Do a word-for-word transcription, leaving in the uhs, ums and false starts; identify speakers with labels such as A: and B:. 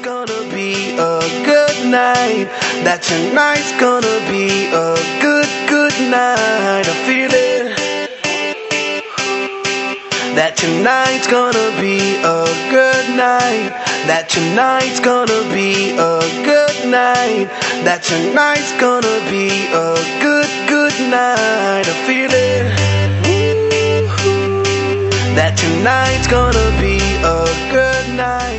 A: gonna be a good night. That tonight's gonna be a good, good night. I feel it. That tonight's gonna be a good night. That tonight's gonna be a good night. That tonight's gonna be a good, good night. I feel it. That tonight's gonna be a good night.